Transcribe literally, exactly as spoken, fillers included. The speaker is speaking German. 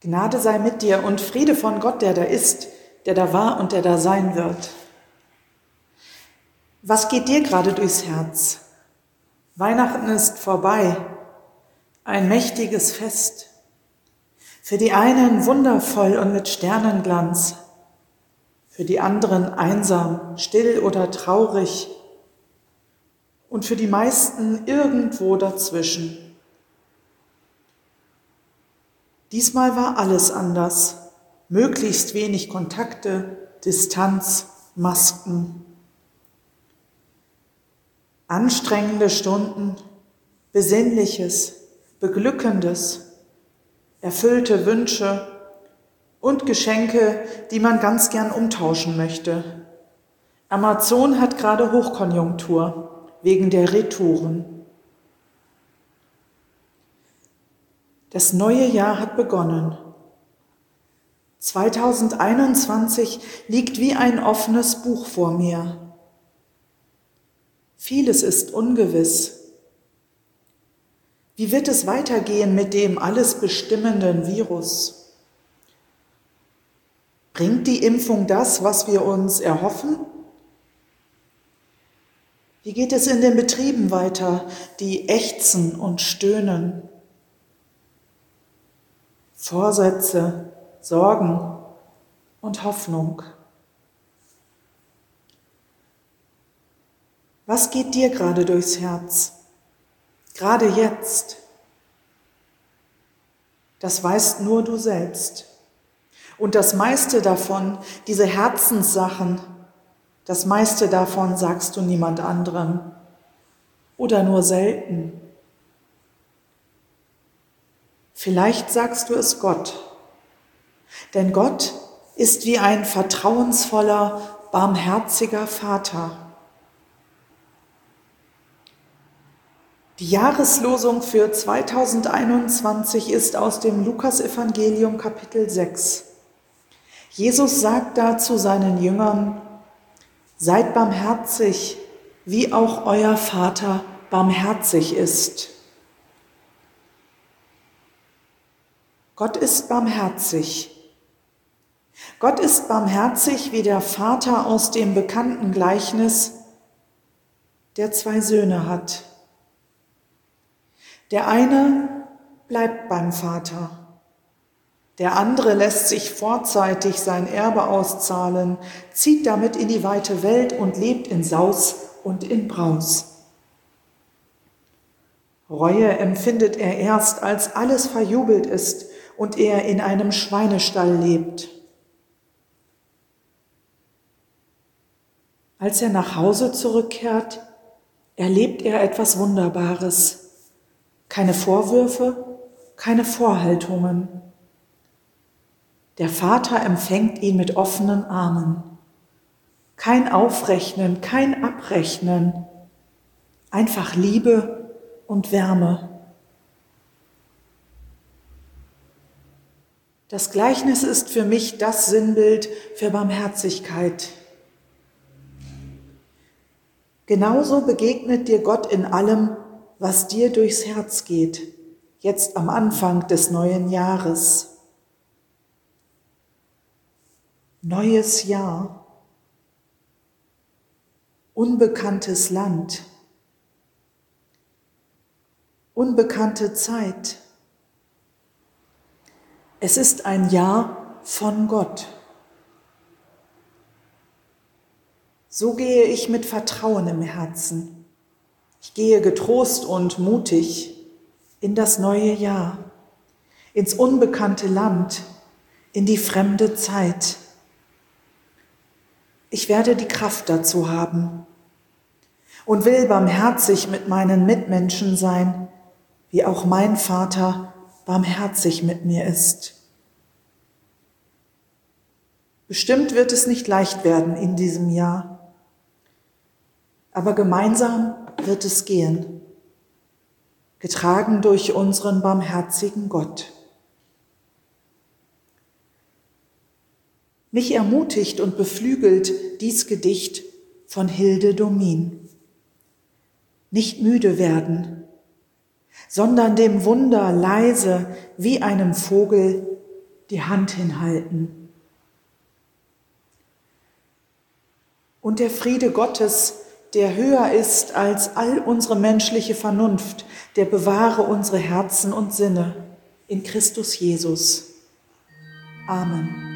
Gnade sei mit dir und Friede von Gott, der da ist, der da war und der da sein wird. Was geht dir gerade durchs Herz? Weihnachten ist vorbei, ein mächtiges Fest. Für die einen wundervoll und mit Sternenglanz, für die anderen einsam, still oder traurig und für die meisten irgendwo dazwischen. Diesmal war alles anders. Möglichst wenig Kontakte, Distanz, Masken. Anstrengende Stunden, Besinnliches, Beglückendes, erfüllte Wünsche und Geschenke, die man ganz gern umtauschen möchte. Amazon hat gerade Hochkonjunktur wegen der Retouren. Das neue Jahr hat begonnen. zweitausendeinundzwanzig liegt wie ein offenes Buch vor mir. Vieles ist ungewiss. Wie wird es weitergehen mit dem alles bestimmenden Virus? Bringt die Impfung das, was wir uns erhoffen? Wie geht es in den Betrieben weiter, die ächzen und stöhnen? Vorsätze, Sorgen und Hoffnung. Was geht dir gerade durchs Herz? Gerade jetzt? Das weißt nur du selbst. Und das meiste davon, diese Herzenssachen, das meiste davon sagst du niemand anderem oder nur selten. Vielleicht sagst du es Gott, denn Gott ist wie ein vertrauensvoller, barmherziger Vater. Die Jahreslosung für zweitausendeinundzwanzig ist aus dem Lukas-Evangelium Kapitel sechs. Jesus sagt da zu seinen Jüngern: Seid barmherzig, wie auch euer Vater barmherzig ist. Gott ist barmherzig. Gott ist barmherzig wie der Vater aus dem bekannten Gleichnis, der zwei Söhne hat. Der eine bleibt beim Vater, der andere lässt sich vorzeitig sein Erbe auszahlen, zieht damit in die weite Welt und lebt in Saus und in Braus. Reue empfindet er erst, als alles verjubelt ist und er in einem Schweinestall lebt. Als er nach Hause zurückkehrt, erlebt er etwas Wunderbares. Keine Vorwürfe, keine Vorhaltungen. Der Vater empfängt ihn mit offenen Armen. Kein Aufrechnen, kein Abrechnen. Einfach Liebe und Wärme. Das Gleichnis ist für mich das Sinnbild für Barmherzigkeit. Genauso begegnet dir Gott in allem, was dir durchs Herz geht, jetzt am Anfang des neuen Jahres. Neues Jahr, unbekanntes Land, unbekannte Zeit. Es ist ein Jahr von Gott. So gehe ich mit Vertrauen im Herzen. Ich gehe getrost und mutig in das neue Jahr, ins unbekannte Land, in die fremde Zeit. Ich werde die Kraft dazu haben und will barmherzig mit meinen Mitmenschen sein, wie auch mein Vater barmherzig mit mir ist. Bestimmt wird es nicht leicht werden in diesem Jahr, aber gemeinsam wird es gehen, getragen durch unseren barmherzigen Gott. Mich ermutigt und beflügelt dies Gedicht von Hilde Domin. Nicht müde werden, sondern dem Wunder leise wie einem Vogel die Hand hinhalten. Und der Friede Gottes, der höher ist als all unsere menschliche Vernunft, der bewahre unsere Herzen und Sinne in Christus Jesus. Amen.